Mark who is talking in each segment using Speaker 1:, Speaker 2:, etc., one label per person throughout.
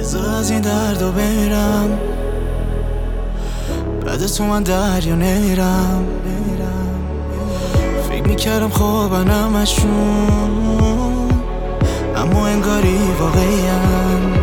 Speaker 1: بذار از این درد و برم، بعد تو من دریا نیرم. فکر میکردم خوابن همشون، اما انگاری واقعیم.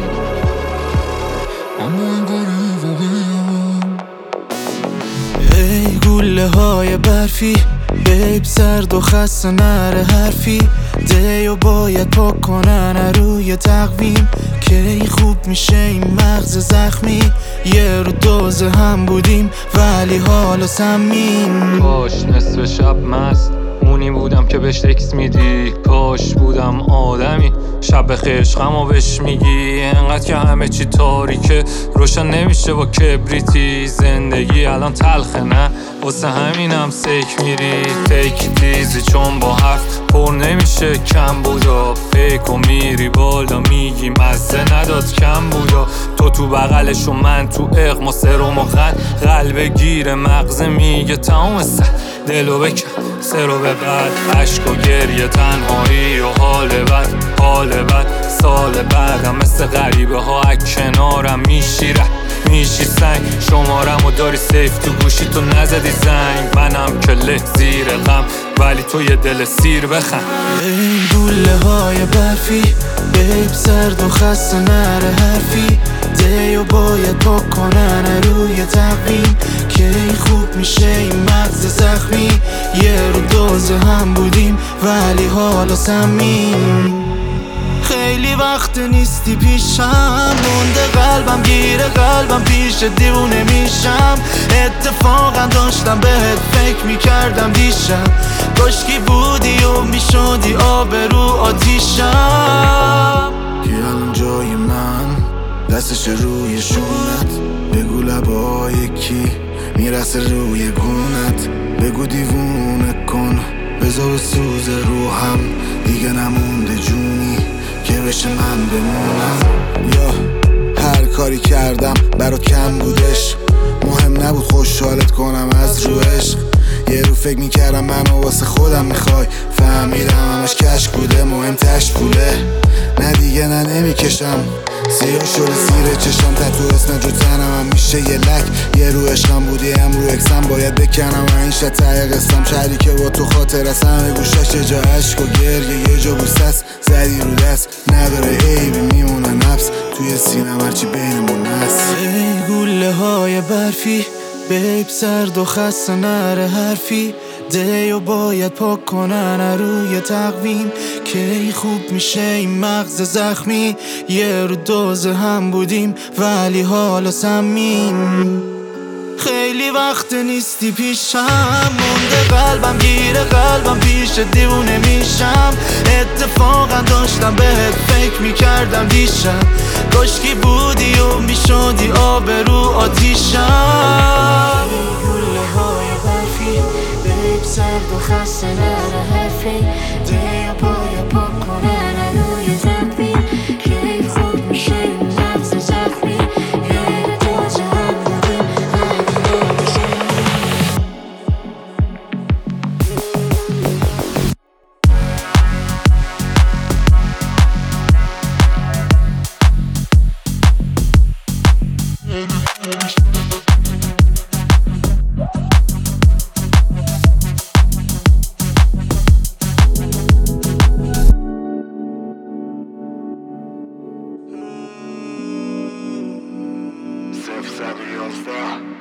Speaker 1: ای گوله های برفی، بیب سرد و خسته نره حرفی. دیو باید پاک کنن روی تقویم، که خوب میشه این مغز زخمی. یه رو دوزه هم بودیم ولی حالا سمیم.
Speaker 2: کاش نصف شب مست اونی بودم که بهش تکس میدی، کاش بودم آدمی شب خشقمو بهش میگی. انقدر که همه چی تاریکه روشن نمیشه با کبریتی. زندگی الان تلخه نه واسه همینم سیک میری. تیک دیزی چون با حرف پر نمیشه کم بودا. فیک و میری بالا میگی مزه نداد کم بودا. تو بغلش و من تو اقما سرم و قلب گیر مغزه میگه تمام دلو بکن سرو به بعد. عشق و گریه تنهایی و حال بد سال بعدم مثل غریبه ها کنارم میشی سنگ. شمارم و داری سیف تو گوشی تو نزدی زنگ. منم که له زیر غم ولی تو یه دل سیر بخند.
Speaker 1: ای گوله های برفی، بیب سرد و خسته نره حرفی. دیو باید پاک کنن روی تقویم، که خوب میشه این مغز زخمی. یه رو دوزه هم بودیم ولی حالا سمیم. خیلی وقت نیستی پیشم، مونده قلبم گیره قلبم پیش دیوونه میشم. اتفاقا داشتم بهت فکر میکردم دیشب، کاشکی بودی و میشدی آبرو آتیشم.
Speaker 3: که الان جای من دستش روی شونت، بگو لبای کی میرسه روی گونت. بگو دیوونه کن بذار بسوز روحم، دیگه نمونده جونی که بشه من بمونم. یا هر کاری کردم برات کم بودش، مهم نبود خوشحالت کنم از رو عشق. یه رو فکر میکردم منو واسه خودم میخوای، فهمیدم همش کشک بوده مهم تش پوله. نه دیگه نه نمیکشم سیاه شده زیر چشم، تتو اسم جو تنم هم میشه یه لک. یه رو عشقم بودی هم رو اکسم باید بکنم و این شد ته قسم. شهری که با تو خاطر است همه گوشش یه جا عشق و گریه، یه جا بوست است زدی رو دست. نداره عیبی میمونه نفس توی سینم هرچی بینمون هست.
Speaker 1: ای گوله های برفی، بیب سرد و خسته نره حرفی. دیو باید پاک کنن روی تقویم، که خوب میشه این مغز زخمی. یه رو دوزه هم بودیم ولی حالا سمیم. خیلی وقت نیستی پیشم، مونده قلبم گیره قلبم پیش دیوونه میشم. اتفاقا داشتم بهت فکر میکردم دیشب، کاشکی بودی و میشدی آبرو آتیشم. گوله های برفی، بیب سرد و خسته نره حرفی. دیو باید پاک کنن روی تقویم، که خوب میشه این مغز زخمی. یه دوزه هم بودیم
Speaker 3: Self-sabotage.